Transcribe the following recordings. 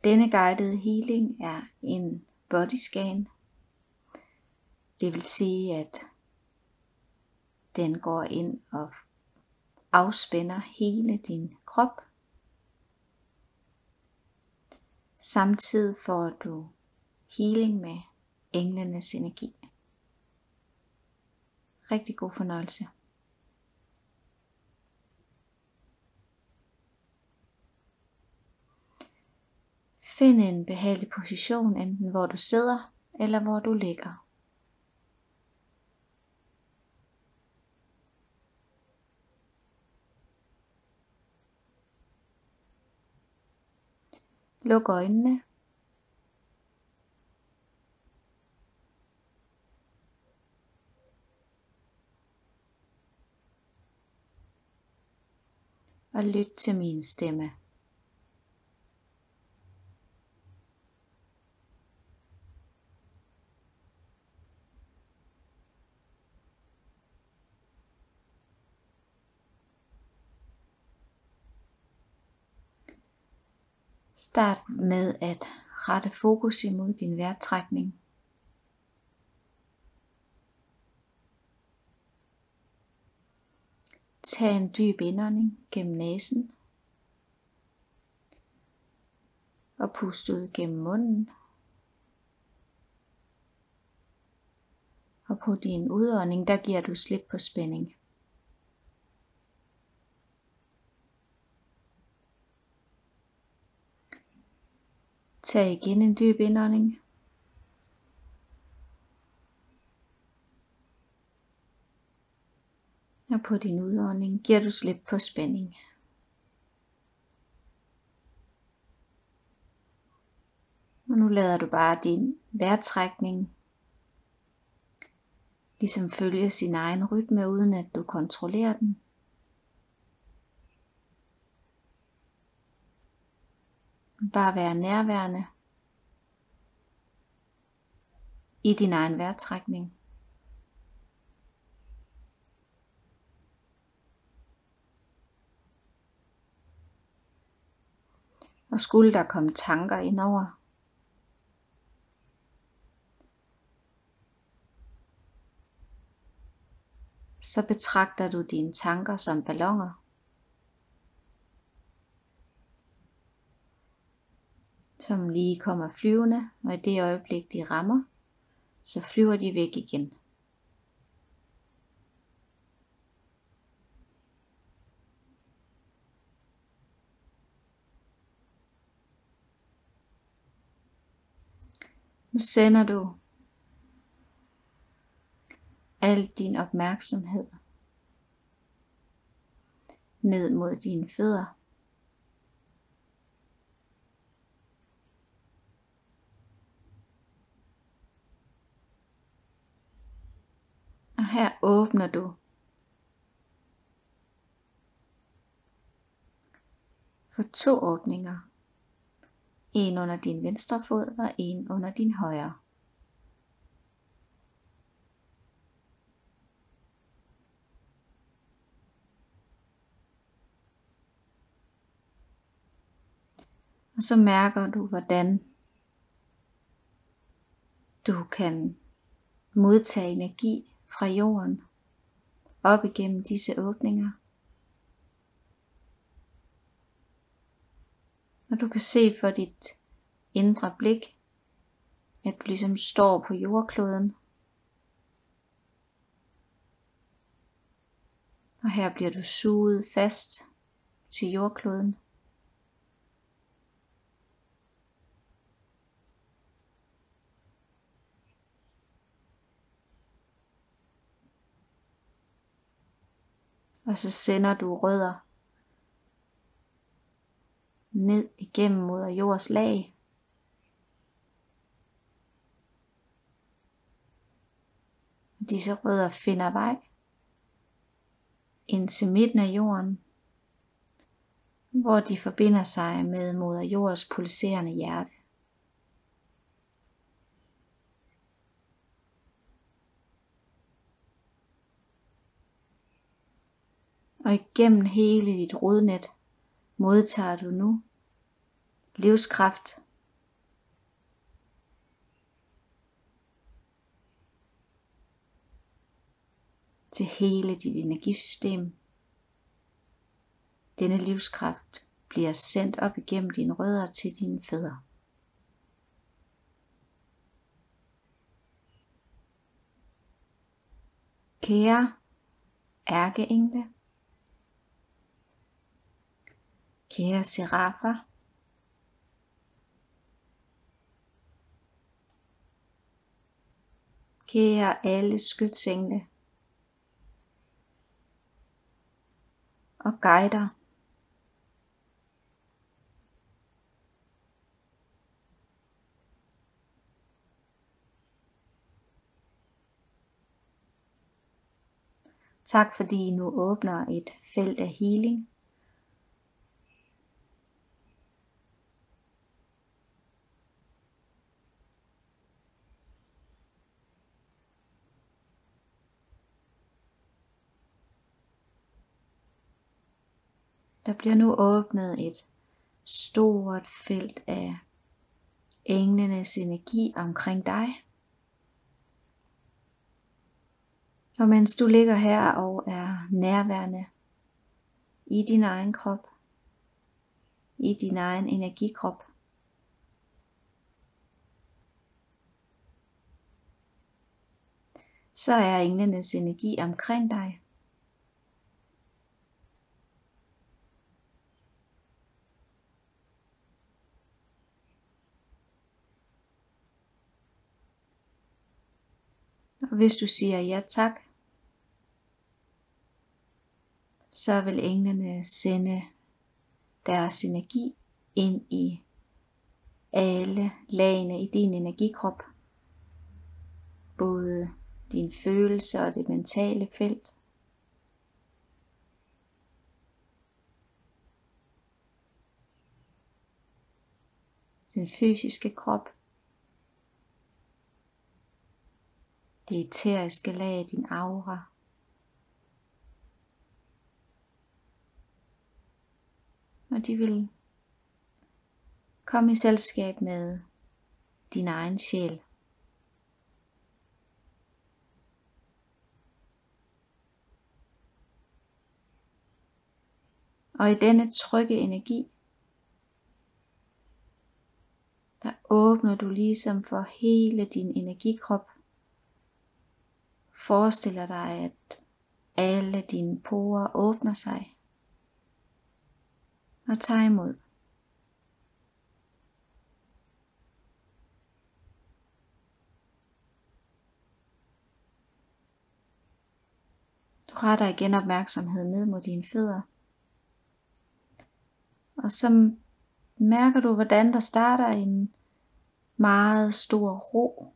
Denne guidede healing er en body scan. Det vil sige, at den går ind og afspænder hele din krop. Samtidig får du healing med englenes energi. Rigtig god fornøjelse. Find en behagelig position, enten hvor du sidder eller hvor du ligger. Luk øjnene. Og lyt til min stemme. Start med at rette fokus imod din vejrtrækning. Tag en dyb indånding gennem næsen og pust ud gennem munden. Og på din udånding, der giver du slip på spænding. Tag igen en dyb indånding. Og på din udånding giver du slip på spænding. Og nu lader du bare din vejrtrækning ligesom følge sin egen rytme, uden at du kontrollerer den. Bare være nærværende i din egen vejrtrækning. Og skulle der komme tanker indover, så betragter du dine tanker som balloner, som lige kommer flyvende, og i det øjeblik de rammer, så flyver de væk igen. Nu sender du al din opmærksomhed ned mod dine fødder. Og her åbner du for 2 åbninger. En under din venstre fod og en under din højre. Og så mærker du, hvordan du kan modtage energi fra jorden op igennem disse åbninger. Og du kan se for dit indre blik, at du ligesom står på jordkloden. Og her bliver du suget fast til jordkloden. Og så sender du rødder ned igennem moder jords lag. Disse rødder finder vej ind til midten af jorden, hvor de forbinder sig med moder jords pulserende hjerte. Og igennem hele dit rodnet modtager du nu livskraft til hele dit energisystem. Denne livskraft bliver sendt op igennem dine rødder til dine fødder. Kære ærkeengle, kære serafer, kære alle skytsengle og guider, tak fordi I nu åbner et felt af healing. Der bliver nu åbnet et stort felt af englenes energi omkring dig. Og mens du ligger her og er nærværende i din egen krop, i din egen energikrop, så er englenes energi omkring dig. Og hvis du siger ja tak, så vil englene sende deres energi ind i alle lagene i din energikrop. Både dine følelser og det mentale felt. Den fysiske krop. Det eteriske lag af din aura. Og de vil komme i selskab med din egen sjæl. Og i denne trygge energi, der åbner du ligesom for hele din energikrop. Forestiller dig, at alle dine porer åbner sig og tager imod. Du retter igen opmærksomheden ned mod dine fødder. Og så mærker du, hvordan der starter en meget stor ro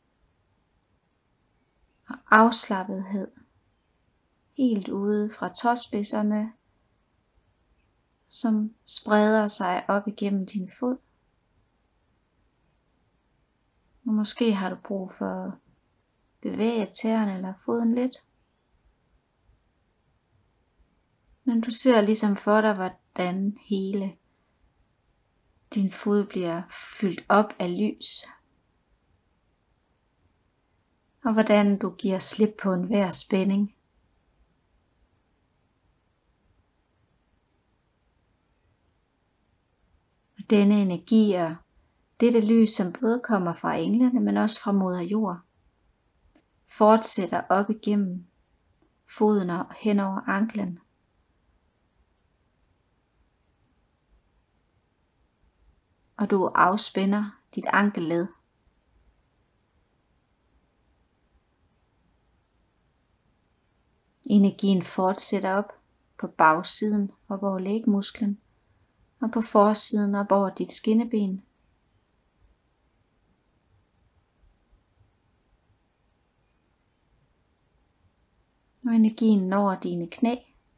og afslappethed. Helt ude fra tåspidserne, som spreder sig op igennem din fod. Og måske har du brug for at bevæge tæerne eller foden lidt. Men du ser ligesom for dig, hvordan hele din fod bliver fyldt op af lys. Og hvordan du giver slip på enhver spænding. Og denne energi og dette lys, som både kommer fra englene, men også fra moder jord, fortsætter op igennem foden og hen over anklen. Og du afspænder dit ankelled. Energien fortsætter op på bagsiden, op over lægmusklen, og på forsiden op over dit skinneben. Og energien når dine knæ.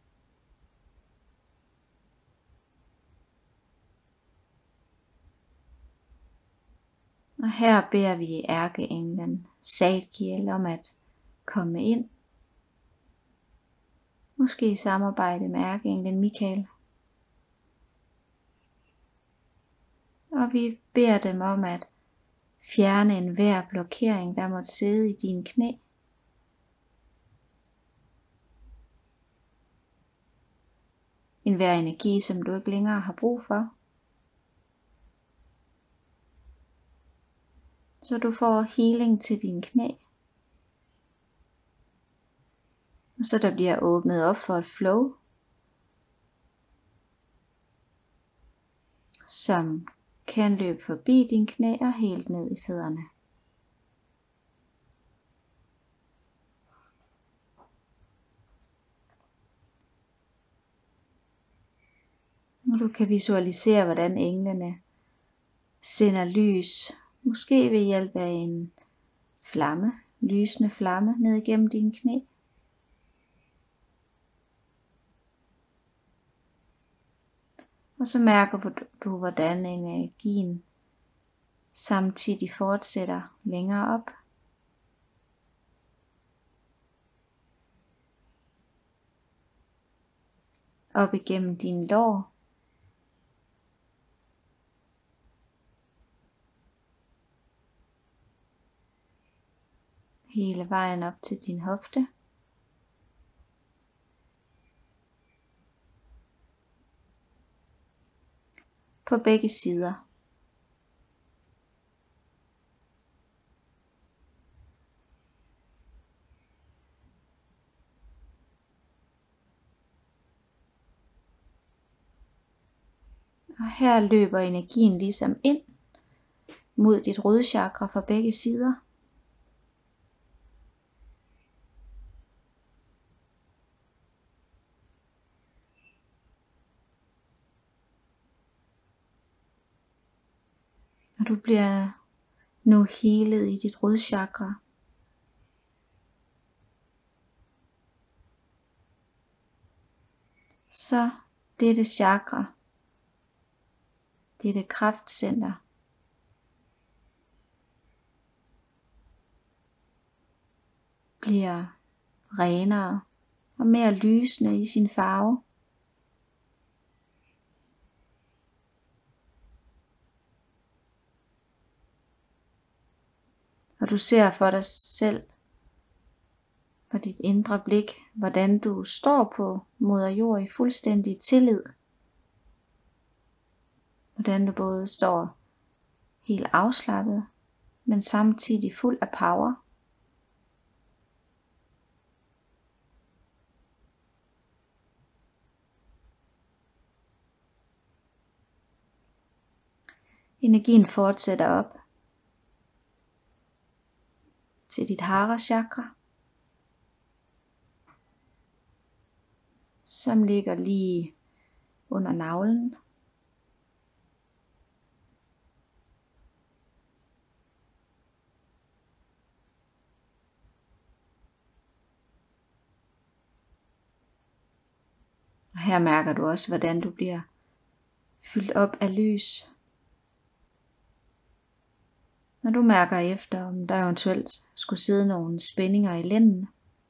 Og her beder vi ærkeenglen Zadkiel om at komme ind. Måske i samarbejde med ærkeenglen Michael. Og vi beder dem om at fjerne enhver blokering, der måtte sidde i dine knæ. enhver energi, som du ikke længere har brug for. Så du får healing til dine knæ. Og så der bliver åbnet op for et flow, som kan løbe forbi dine knæ og helt ned i fødderne. Og du kan visualisere, hvordan englene sender lys, måske ved hjælp af en flamme, lysende flamme ned igennem dine knæ. Og så mærker du, hvordan energien samtidig fortsætter længere op. Op igennem dine lår. Hele vejen op til din hofte. På begge sider. Og her løber energien ligesom ind mod dit rodchakra fra begge sider. Og du bliver nu healet i dit rodchakra. Så dette chakra, dette kraftcenter, bliver renere og mere lysende i sin farve. Og du ser for dig selv, for dit indre blik, hvordan du står på moder jord i fuldstændig tillid. Hvordan du både står helt afslappet, men samtidig fuld af power. Energien fortsætter op til dit hara chakra, som ligger lige under navlen. Og her mærker du også, hvordan du bliver fyldt op af lys. Når du mærker efter, om der eventuelt skulle sidde nogle spændinger i lænden.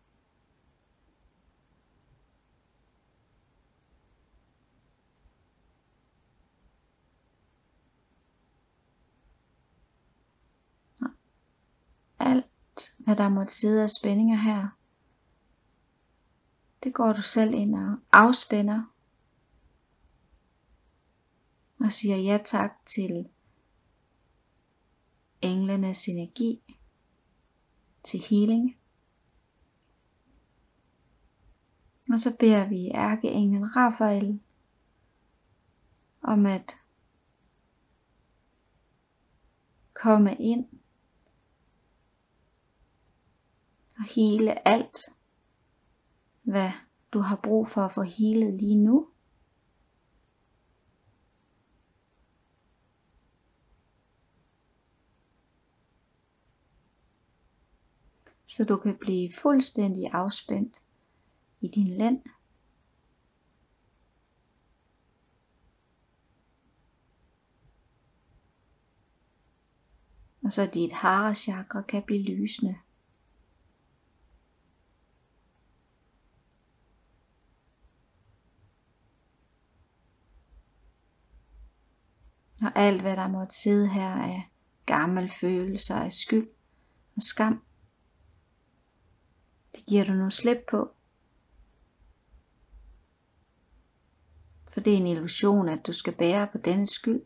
Alt, hvad der måtte sidde af spændinger her, det går du selv ind og afspænder. Og siger ja tak til englenes energi, til healing. Og så beder vi ærkeenglen Rafael om at komme ind og hele alt, hvad du har brug for at få healet lige nu. Så du kan blive fuldstændig afspændt i din lænd. Og så dit hara chakra kan blive lysende. Og alt hvad der måtte sidde her af gammel følelser af skyld og skam, det giver du nu slip på. For det er en illusion, at du skal bære på denne skyld.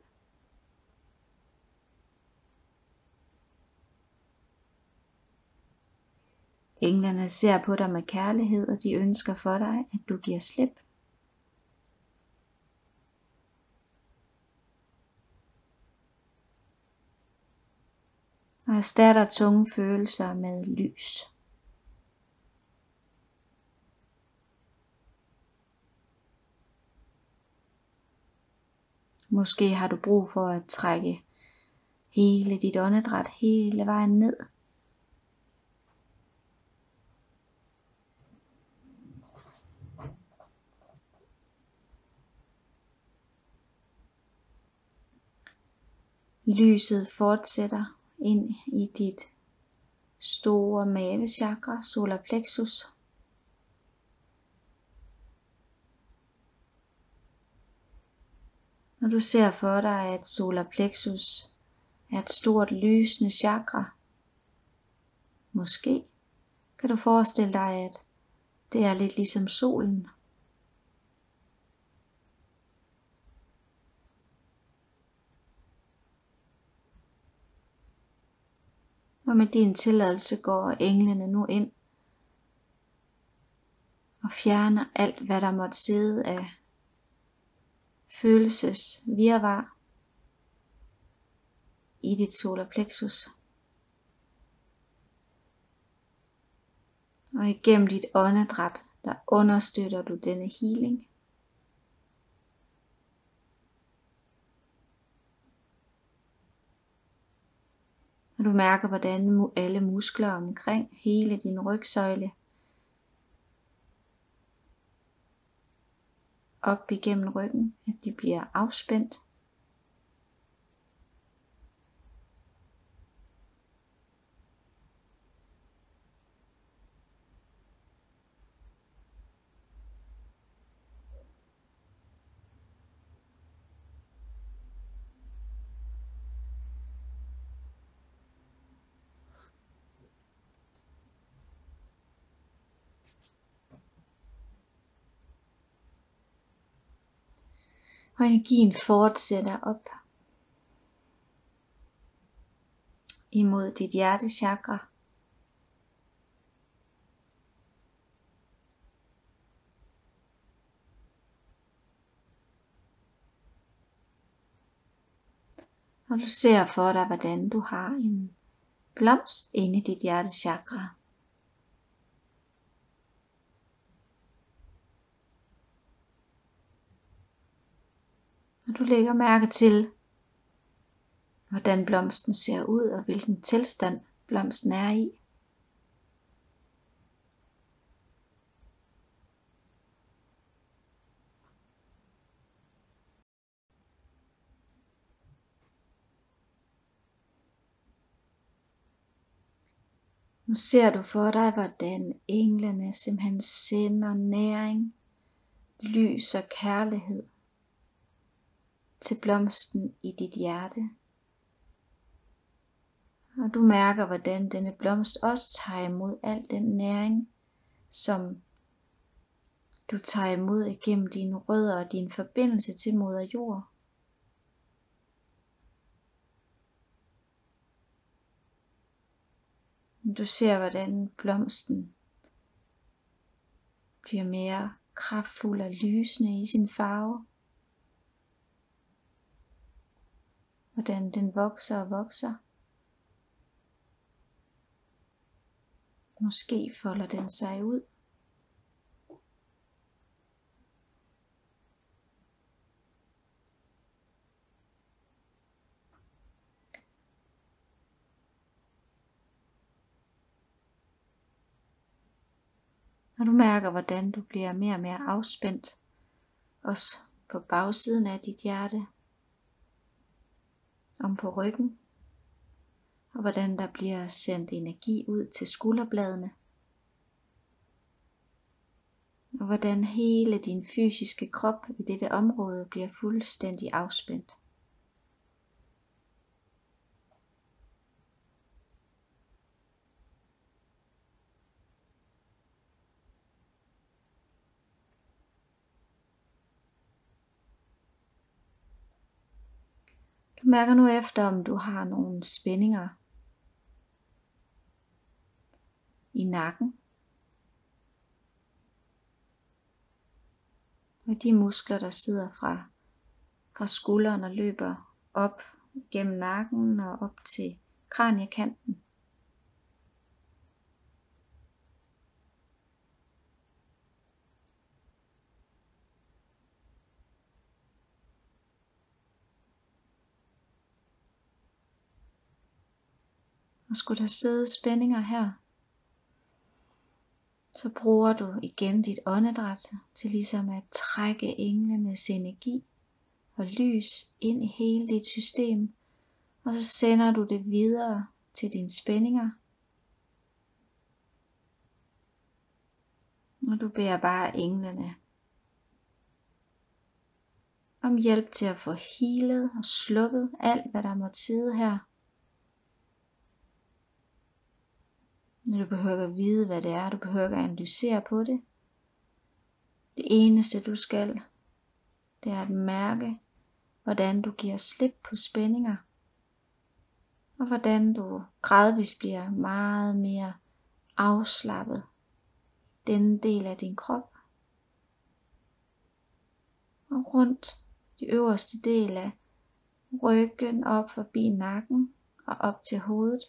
Englene ser på dig med kærlighed, og de ønsker for dig, at du giver slip. Og erstatter tunge følelser med lys. Måske har du brug for at trække hele dit åndedræt hele vejen ned. Lyset fortsætter ind i dit store mavechakra, solar plexus. Og du ser for dig, at solar plexus er et stort lysende chakra. Måske kan du forestille dig, at det er lidt ligesom solen. Og med din tilladelse går englene nu ind og fjerner alt, hvad der måtte sidde af følelsesvirvar i dit solar plexus. Og igennem dit åndedræt, der understøtter du denne healing. Og du mærker, hvordan alle muskler omkring hele din rygsøjle op igennem ryggen, at de bliver afspændt. Og energien fortsætter op imod dit hjertechakra. Og du ser for dig, hvordan du har en blomst inde i dit hjertechakra. Og du lægger mærke til, hvordan blomsten ser ud, og hvilken tilstand blomsten er i. Nu ser du for dig, hvordan englene simpelthen sender næring, lys og kærlighed til blomsten i dit hjerte. Og du mærker, hvordan denne blomst også tager imod al den næring, som du tager imod igennem dine rødder og din forbindelse til moder jord. Du ser, hvordan blomsten bliver mere kraftfuld og lysende i sin farve. Hvordan den vokser og vokser. Måske folder den sig ud. Og du mærker, hvordan du bliver mere og mere afspændt. Også på bagsiden af dit hjerte. Om på ryggen. Og hvordan der bliver sendt energi ud til skulderbladene. Og hvordan hele din fysiske krop i dette område bliver fuldstændig afspændt. Du mærker nu efter, om du har nogle spændinger i nakken. Og de muskler, der sidder fra skulderen og løber op gennem nakken og op til kraniekanten. Og skulle der sidde spændinger her, så bruger du igen dit åndedræt til ligesom at trække englenes energi og lys ind i hele dit system. Og så sender du det videre til dine spændinger. Og du beder bare englene om hjælp til at få healet og sluppet alt, hvad der måtte sidde her. Du behøver ikke at vide, hvad det er. Du behøver ikke at analysere på det. Det eneste du skal, det er at mærke, hvordan du giver slip på spændinger. Og hvordan du gradvist bliver meget mere afslappet. Denne del af din krop. Og rundt de øverste del af ryggen op forbi nakken og op til hovedet.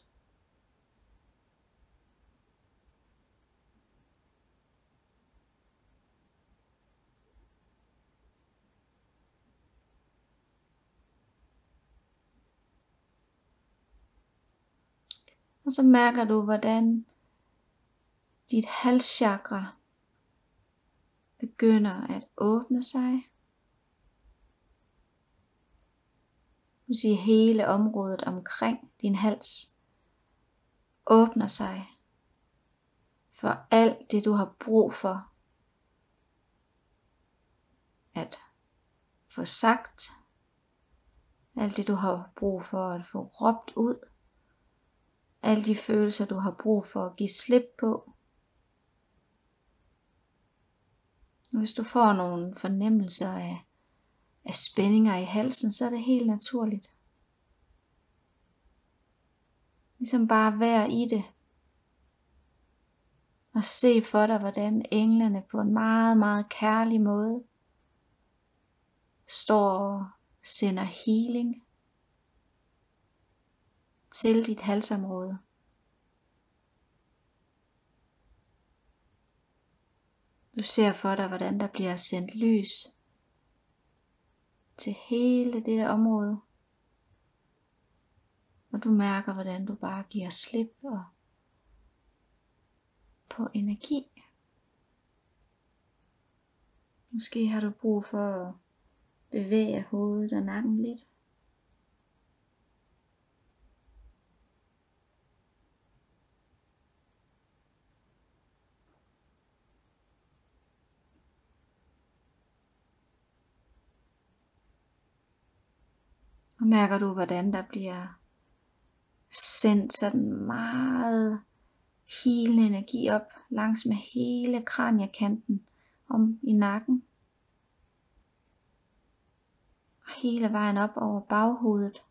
Og så mærker du, hvordan dit halschakra begynder at åbne sig. Du vil sige, hele området omkring din hals åbner sig for alt det, du har brug for at få sagt. Alt det, du har brug for at få råbt ud. Alle de følelser, du har brug for at give slip på. Hvis du får nogle fornemmelser af spændinger i halsen, så er det helt naturligt. Ligesom bare være i det. Og se for dig, hvordan englene på en meget, meget kærlig måde står og sender healing til dit halsområde. Du ser for dig, hvordan der bliver sendt lys til hele dette område. Og du mærker, hvordan du bare giver slip på energi. Måske har du brug for at bevæge hovedet og nakken lidt. Og mærker du, hvordan der bliver sendt sådan meget healende energi op langs med hele kraniekanten om i nakken. Og hele vejen op over baghovedet.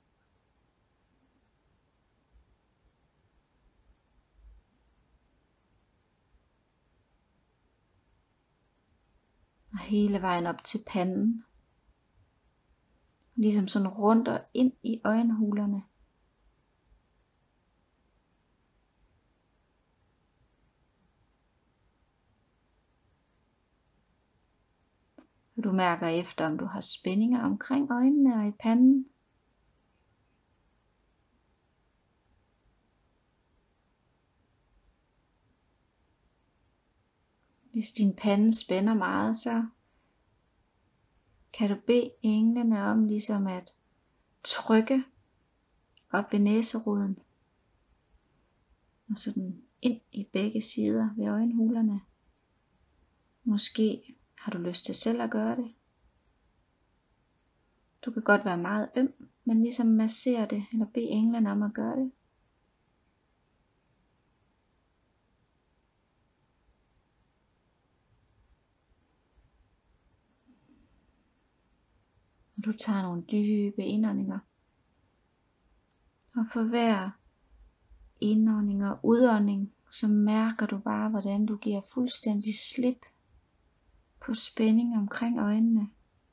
Og hele vejen op til panden. Ligesom sådan rundt og ind i øjenhulerne. Og du mærker efter, om du har spændinger omkring øjnene og i panden. Hvis din pande spænder meget, så kan du bede englene om ligesom at trykke op ved næseroden. Og sådan ind i begge sider ved øjenhulerne. Måske har du lyst til selv at gøre det. Du kan godt være meget øm, men ligesom massere det, eller bede englene om at gøre det. Og du tager nogle dybe indåndinger. Og for hver indånding og udånding, så mærker du bare, hvordan du giver fuldstændig slip på spænding omkring øjnene.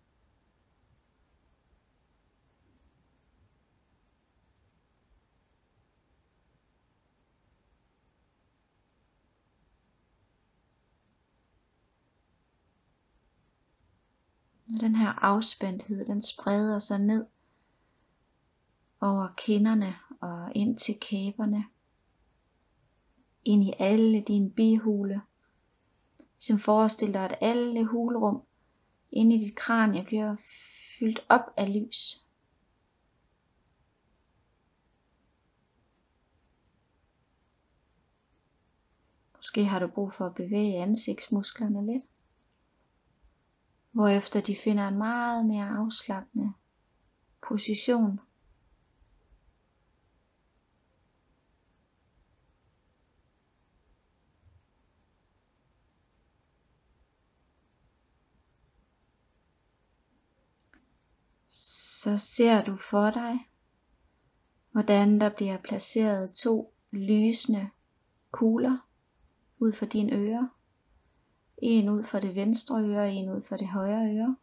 Og den her afspændthed, den spreder sig ned over kinderne og ind til kæberne. Ind i alle dine bihule. Som forestiller dig, at alle hulrum inde i dit kranie bliver fyldt op af lys. Måske har du brug for at bevæge ansigtsmusklerne lidt. Hvorefter de finder en meget mere afslappende position. Så ser du for dig, hvordan der bliver placeret 2 lysende kugler ud for dine ører. En ud for det venstre øre og en ud for det højre øre.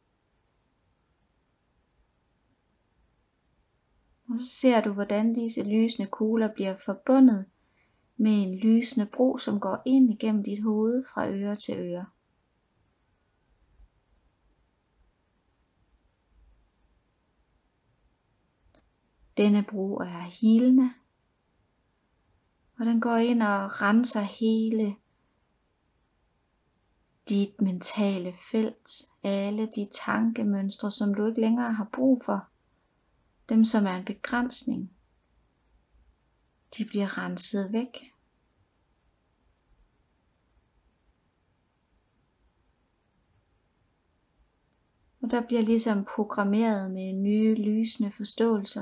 Og så ser du, hvordan disse lysende kugler bliver forbundet med en lysende bro, som går ind igennem dit hoved fra øre til øre. Denne bro er healende, og den går ind og renser hele dit mentale felt, alle de tankemønstre, som du ikke længere har brug for, dem som er en begrænsning, de bliver renset væk. Og der bliver ligesom programmeret med nye lysende forståelser.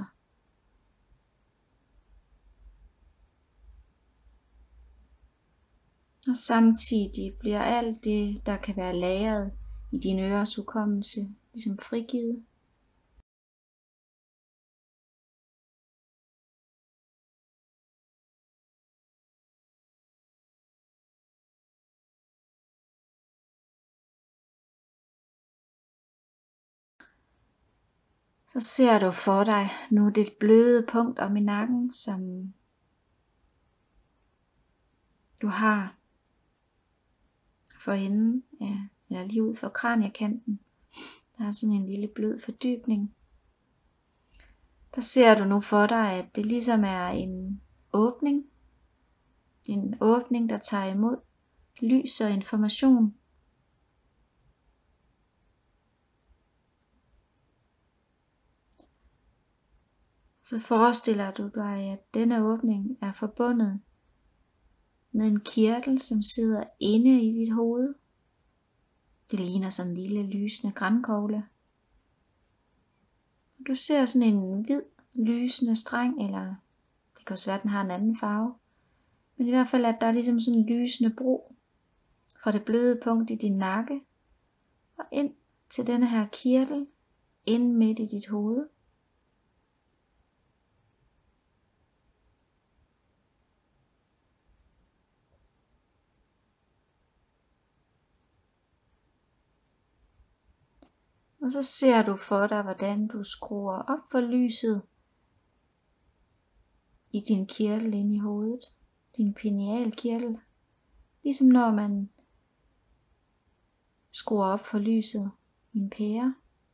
Og samtidig bliver alt det, der kan være lagret i din øres hukommelse, ligesom frigivet. Så ser du for dig nu det bløde punkt om i nakken, som du har for enden, eller lige ud for kraniekanten. Der er sådan en lille blød fordybning. Der ser du nu for dig, at det ligesom er en åbning. En åbning, der tager imod lys og information. Så forestiller du dig, at denne åbning er forbundet med en kirtel, som sidder inde i dit hoved. Det ligner sådan en lille lysende grankogle. Du ser sådan en hvid lysende streng, eller det kan også være, at den har en anden farve. Men i hvert fald, at der er ligesom sådan en lysende bro fra det bløde punkt i din nakke og ind til denne her kirtel inde midt i dit hoved. Og så ser du for dig, hvordan du skruer op for lyset i din kirtel inde i hovedet. Din pinealkirtel. Ligesom når man skruer op for lyset i en pære.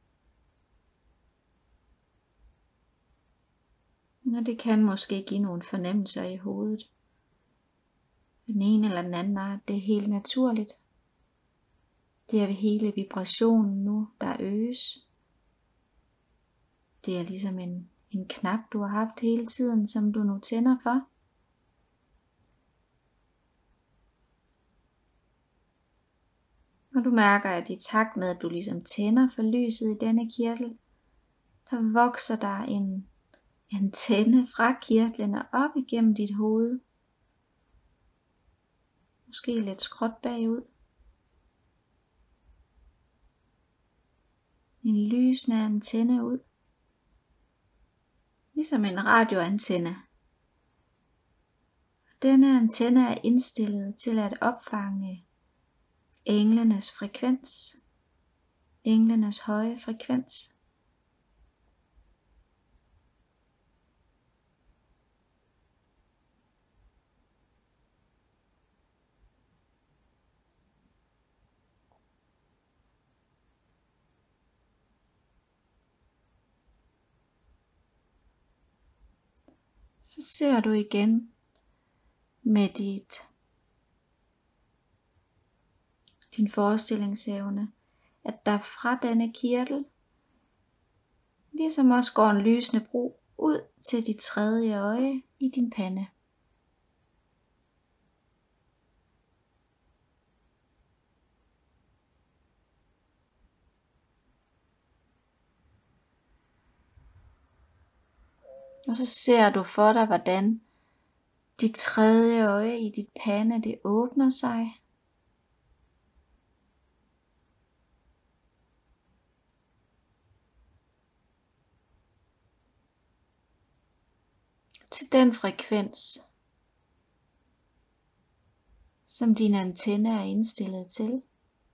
Og det kan måske give nogle fornemmelser i hovedet. Den ene eller den anden art, det er helt naturligt. Det er ved hele vibrationen nu, der øges. Det er ligesom en knap, du har haft hele tiden, som du nu tænder for. Og du mærker, at i takt med, at du ligesom tænder for lyset i denne kirtel, der vokser der en antenne fra kirtlen og op igennem dit hoved. Måske lidt skråt bagud. en lysende antenne ud. Ligesom en radioantenne. Denne antenne er indstillet til at opfange englenes frekvens. Englenes høje frekvens. Så ser du igen med din forestillingsevne, at der fra denne kirtel ligesom også går en lysende bro ud til dit tredje øje i din pande. Og så ser du for dig, hvordan dit tredje øje i dit pande, det åbner sig. Til den frekvens, som din antenne er indstillet til.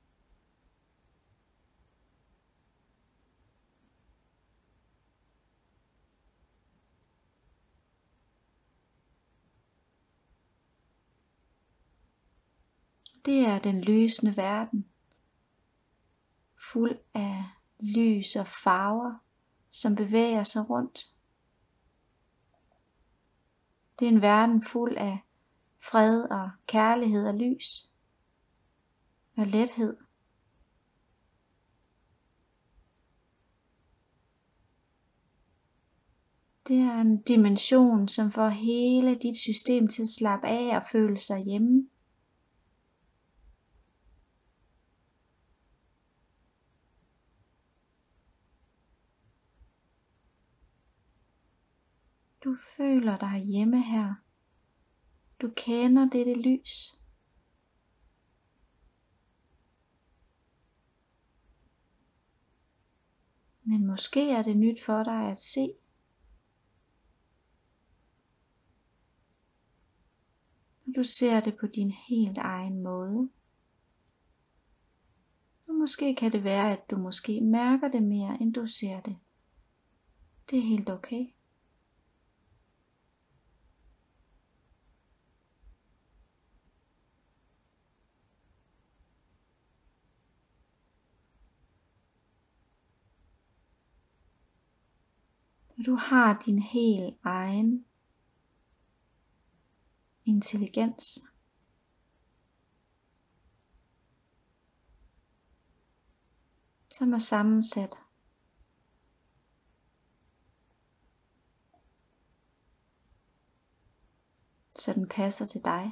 Det er den lysende verden, fuld af lys og farver, som bevæger sig rundt. Det er en verden fuld af fred og kærlighed og lys og lethed. Det er en dimension, som får hele dit system til at slappe af og føle sig hjemme. Du føler dig hjemme her. Du kender dette lys. Men måske er det nyt for dig at se. Du ser det på din helt egen måde. Og måske kan det være, at du måske mærker det mere, end du ser det. Det er helt okay. Du har din helt egen intelligens. Som er sammensat så den passer til dig.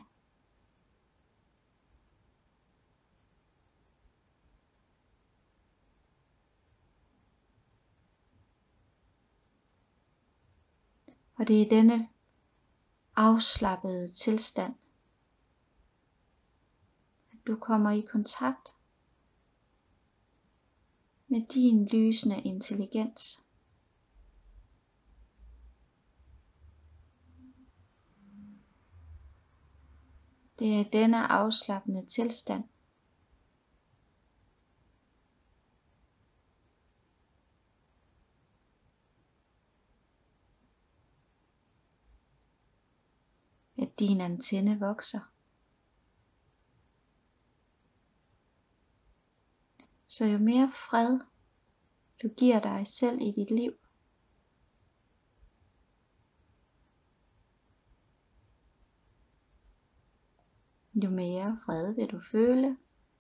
Og det er denne afslappede tilstand, at du kommer i kontakt med din lysende intelligens. Det er denne afslappende tilstand, at din antenne vokser. Så jo mere fred du giver dig selv i dit liv, jo mere fred vil du føle.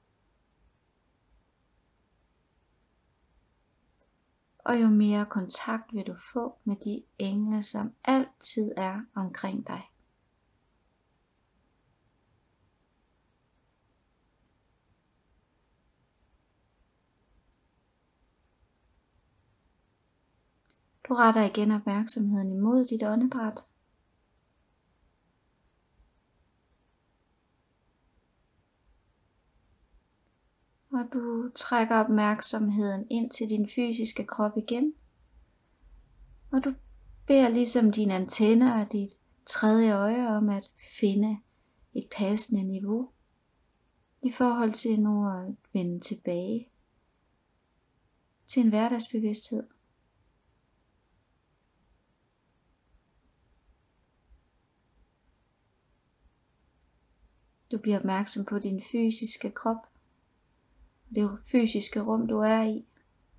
Og jo mere kontakt vil du få med de engle, som altid er omkring dig. Du retter igen opmærksomheden imod dit åndedræt. Og du trækker opmærksomheden ind til din fysiske krop igen. Og du beder ligesom dine antenner og dit tredje øje om at finde et passende niveau i forhold til nu at vende tilbage til en hverdagsbevidsthed. Du bliver opmærksom på din fysiske krop, det fysiske rum du er i,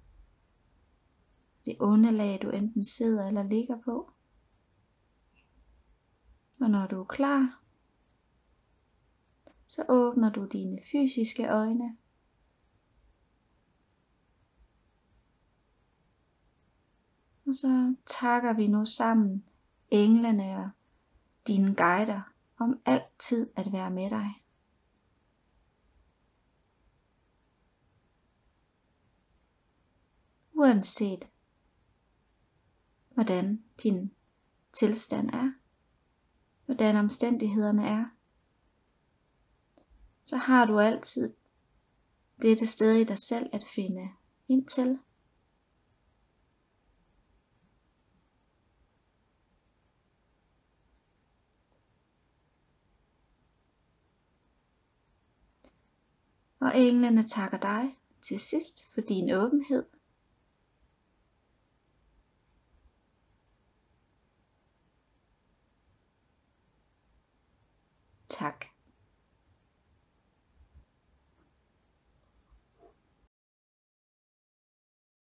det underlag du enten sidder eller ligger på. Og når du er klar, så åbner du dine fysiske øjne. Og så takker vi nu sammen englene og dine guider om altid at være med dig. Uanset hvordan din tilstand er, hvordan omstændighederne er, så har du altid dette sted i dig selv at finde ind til. Og englene takker dig til sidst for din åbenhed. Tak.